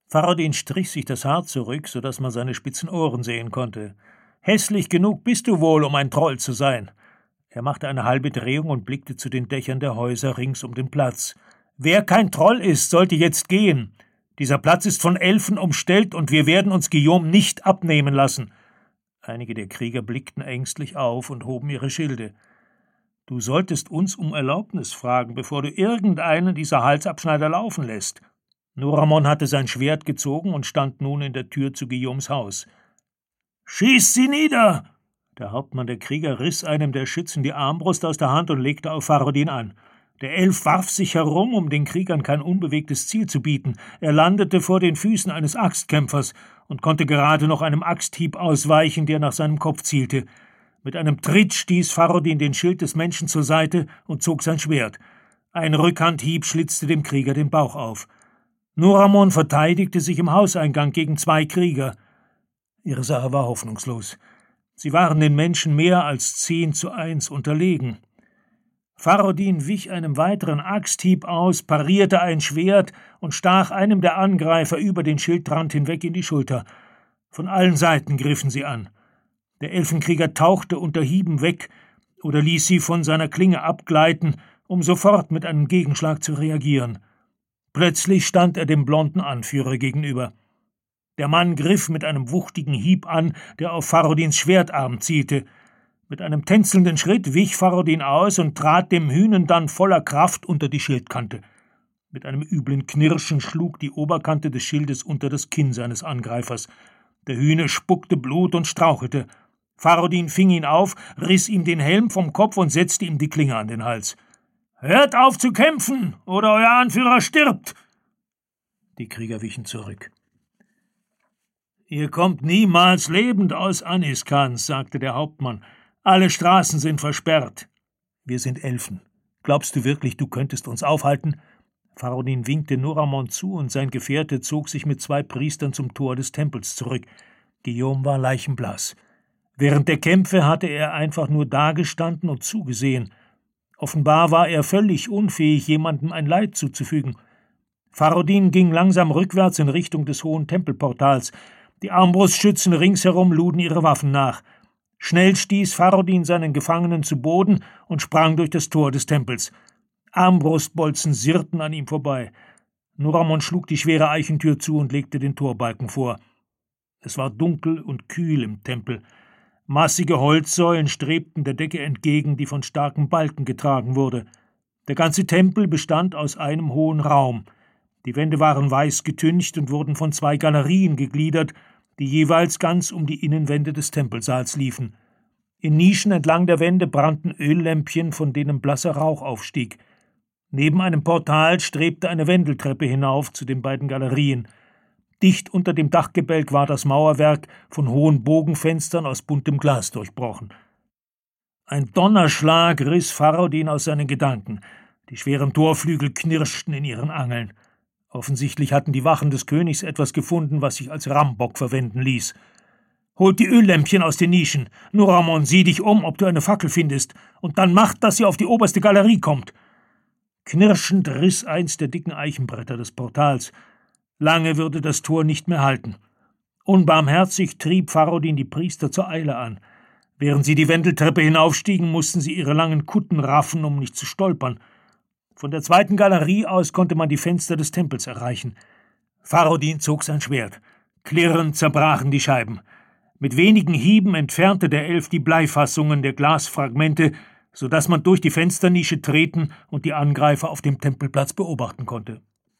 Farodin strich sich das Haar zurück, so dass man seine spitzen Ohren sehen konnte. »Hässlich genug bist du wohl, um ein Troll zu sein.« Er machte eine halbe Drehung und blickte zu den Dächern der Häuser rings um den Platz. »Wer kein Troll ist, sollte jetzt gehen. Dieser Platz ist von Elfen umstellt und wir werden uns Guillaume nicht abnehmen lassen.« Einige der Krieger blickten ängstlich auf und hoben ihre Schilde. »Du solltest uns um Erlaubnis fragen, bevor du irgendeinen dieser Halsabschneider laufen lässt.« Noramon hatte sein Schwert gezogen und stand nun in der Tür zu Guillaumes Haus. »Schießt sie nieder!« Der Hauptmann der Krieger riss einem der Schützen die Armbrust aus der Hand und legte auf Farodin an. Der Elf warf sich herum, um den Kriegern kein unbewegtes Ziel zu bieten. Er landete vor den Füßen eines Axtkämpfers und konnte gerade noch einem Axthieb ausweichen, der nach seinem Kopf zielte. Mit einem Tritt stieß Farodin den Schild des Menschen zur Seite und zog sein Schwert. Ein Rückhandhieb schlitzte dem Krieger den Bauch auf. Noramon verteidigte sich im Hauseingang gegen 2 Krieger. Ihre Sache war hoffnungslos. Sie waren den Menschen mehr als 10:1 unterlegen. Farodin wich einem weiteren Axthieb aus, parierte ein Schwert und stach einem der Angreifer über den Schildrand hinweg in die Schulter. Von allen Seiten griffen sie an. Der Elfenkrieger tauchte unter Hieben weg oder ließ sie von seiner Klinge abgleiten, um sofort mit einem Gegenschlag zu reagieren. Plötzlich stand er dem blonden Anführer gegenüber. Der Mann griff mit einem wuchtigen Hieb an, der auf Farodins Schwertarm zielte. Mit einem tänzelnden Schritt wich Farodin aus und trat dem Hünen dann voller Kraft unter die Schildkante. Mit einem üblen Knirschen schlug die Oberkante des Schildes unter das Kinn seines Angreifers. Der Hüne spuckte Blut und strauchelte. Farodin fing ihn auf, riss ihm den Helm vom Kopf und setzte ihm die Klinge an den Hals. »Hört auf zu kämpfen, oder euer Anführer stirbt!« Die Krieger wichen zurück. »Ihr kommt niemals lebend aus Aniskans«, sagte der Hauptmann. »Alle Straßen sind versperrt.« »Wir sind Elfen. Glaubst du wirklich, du könntest uns aufhalten?« Farodin winkte Noramon zu, und sein Gefährte zog sich mit 2 Priestern zum Tor des Tempels zurück. Guillaume war leichenblass. Während der Kämpfe hatte er einfach nur dagestanden und zugesehen. Offenbar war er völlig unfähig, jemandem ein Leid zuzufügen. Farodin ging langsam rückwärts in Richtung des hohen Tempelportals. Die Armbrustschützen ringsherum luden ihre Waffen nach. Schnell stieß Farodin seinen Gefangenen zu Boden und sprang durch das Tor des Tempels. Armbrustbolzen sirrten an ihm vorbei. Noramon schlug die schwere Eichentür zu und legte den Torbalken vor. Es war dunkel und kühl im Tempel. Massige Holzsäulen strebten der Decke entgegen, die von starken Balken getragen wurde. Der ganze Tempel bestand aus einem hohen Raum. Die Wände waren weiß getüncht und wurden von 2 Galerien gegliedert, die jeweils ganz um die Innenwände des Tempelsaals liefen. In Nischen entlang der Wände brannten Öllämpchen, von denen blasser Rauch aufstieg. Neben einem Portal strebte eine Wendeltreppe hinauf zu den beiden Galerien. Dicht unter dem Dachgebälk war das Mauerwerk von hohen Bogenfenstern aus buntem Glas durchbrochen. Ein Donnerschlag riss Farodin aus seinen Gedanken. Die schweren Torflügel knirschten in ihren Angeln. Offensichtlich hatten die Wachen des Königs etwas gefunden, was sich als Rambock verwenden ließ. »Holt die Öllämpchen aus den Nischen. Noramon, sieh dich um, ob du eine Fackel findest, und dann macht, dass sie auf die oberste Galerie kommt.« Knirschend riss eins der dicken Eichenbretter des Portals. Lange würde das Tor nicht mehr halten. Unbarmherzig trieb Farodin die Priester zur Eile an. Während sie die Wendeltreppe hinaufstiegen, mussten sie ihre langen Kutten raffen, um nicht zu stolpern. Von der 2. Galerie aus konnte man die Fenster des Tempels erreichen. Farodin zog sein Schwert. Klirrend zerbrachen die Scheiben. Mit wenigen Hieben entfernte der Elf die Bleifassungen der Glasfragmente, so dass man durch die Fensternische treten und die Angreifer auf dem Tempelplatz beobachten konnte.